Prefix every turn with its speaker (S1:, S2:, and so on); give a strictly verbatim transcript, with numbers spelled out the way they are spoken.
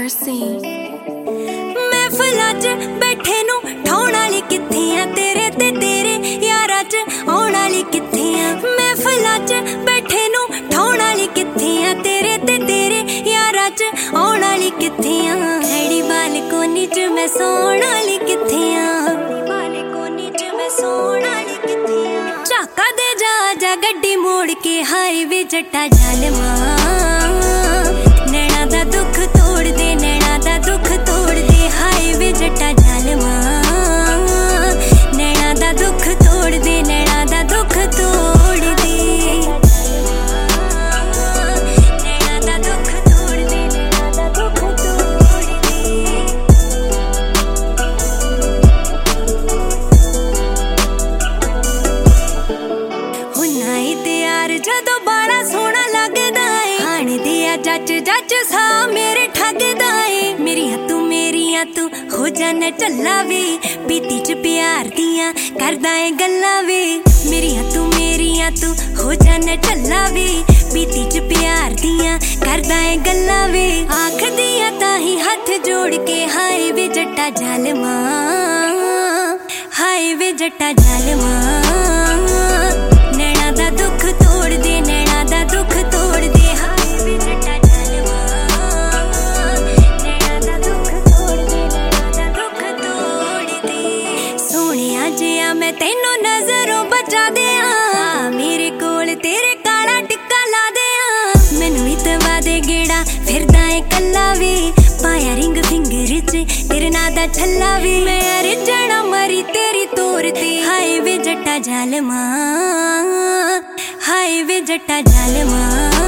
S1: scene महफिलां च बैठे नू ठाउण वाली कित्थे आ तेरे ते तेरे यारां च आउण वाली कित्थे आ महफिलां च बैठे नू ठाउण वाली कित्थे आ तेरे ते तेरे यारां च आउण वाली कित्थे आ खड़ी बालकोनी च मैं सौण वाली कित्थे आ बालकोनी च मैं सौण वाली कित्थे आ झाका दे जा जा गड्डी मोड़ के हाईवे जट्टा जालमा नैना दा दुख तोड़ दे नैना दा दुख तोड़ दे हाईवे जट्टा जालमा नैना दा दुख तोड़ दे नैना दा दुख तोड़ दे नैना दा दुख तोड़ दे नैना दा दुख तोड़ दे हुन्ना ही तैयार जदों बाड़ा सोहना लगदा है हाण दिया जच जच सा मेरे ठगदा है मेरिया तू मेरिया तू हो जाना चल्ला वे पीती च प्यार दियां करदा है गल्लां वे मेरिया तू मेरिया तू हो जाना चल्ला वे पीती च प्यार दियां करदा है गल्लां वे आख दिया ताही हथ जोड़ के हाय वे जट्टा जालमा हाय वे जट्टा जालमा नैना दा दुख तोड़ दे नैना दा दुख तोड़ दे हाय वे जट्टा जालमा नैना दा दुख तोड़ दे नैना दा दुख तोड़ दे सोहणिया जिया मैं तैनू नजरों बचा दिया मेरे कोल तेरे काला टिक्का ला दिया मैनू इतवा दे गेड़ा फिरदा है कल्ला वे पाया रिंग फिंगर च तेरे नां दा छल्ला वे मैं रिझणा मरी तेरी तोर ते हाय वे जट्टा जालमा हाय वे जट्टा जालमा।